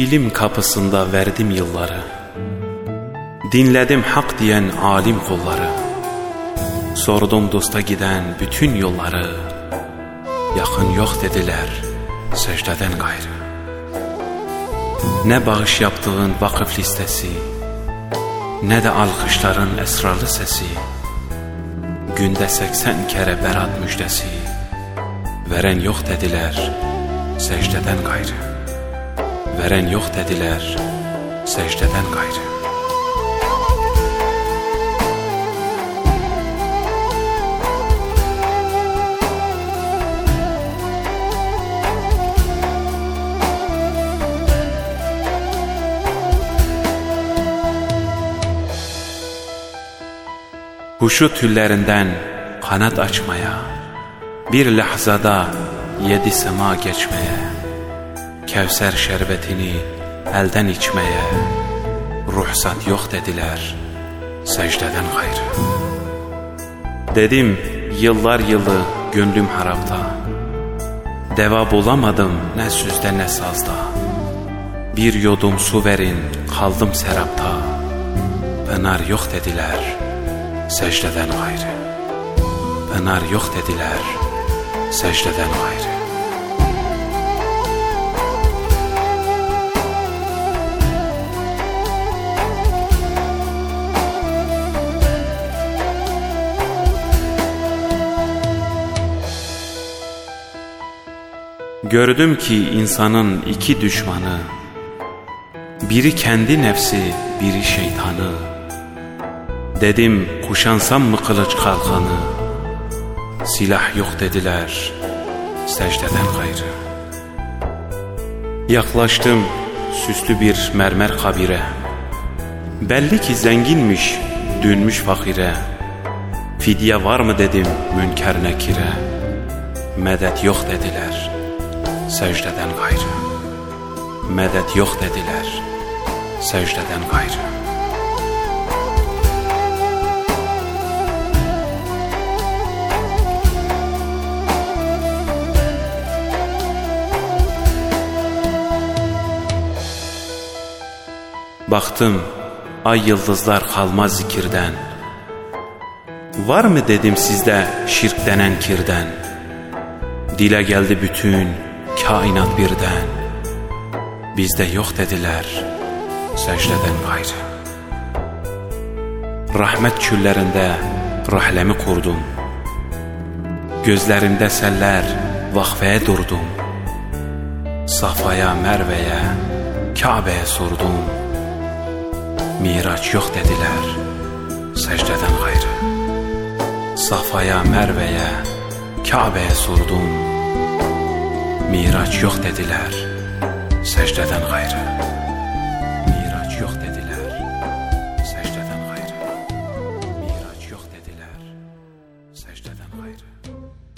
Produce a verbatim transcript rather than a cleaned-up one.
ilim kapısında verdim yılları. Dinledim hak diyen alim kulları. Sordum dosta giden bütün yolları. Yakın yok dediler secdeden gayrı. Ne bağış yaptığın vakıf listesi, ne de alkışların esrarlı sesi. Günde seksen kere berat müjdesi. Veren yok dediler secdeden gayrı. Veren yok dediler secdeden gayrı. Huşu tüllerinden kanat açmaya, bir lahzada yedi sema geçmeye, Kevser şerbetini elden içmeye, ruhsat yok dediler secdeden gayrı. Dedim yıllar yılı gönlüm harapta, deva bulamadım ne sözde ne sazda. Bir yudum su verin kaldım serapta, pınar yok dediler secdeden gayrı. Pınar yok dediler secdeden gayrı. Gördüm ki insanın iki düşmanı, biri kendi nefsi, biri şeytanı. Dedim kuşansam mı kılıç kalkanı, silah yok dediler secdeden gayrı. Yaklaştım süslü bir mermer kabire, belli ki zenginmiş dönmüş fakire. Fidye var mı dedim münker nekire, medet yok dediler secdeden gayrı. Medet yok dediler secdeden gayrı. Baktım ay yıldızlar kalmaz zikirden, var mı dedim sizde şirk denen kirden. Dile geldi bütün kainat birden, bizde yok dediler secdeden gayrı. Rahmet küllerinde rahlemi kurdum, gözlerimde seller vakfeye durdum. Safaya, Merve'ye, Kabe'ye sordum, Miraç yok dediler secdeden gayrı. Safaya, Merve'ye, Kabe'ye sordum, Miraç yok dediler secdeden gayrı. Miraç yok dediler secdeden gayrı. Miraç yok dediler secdeden gayrı.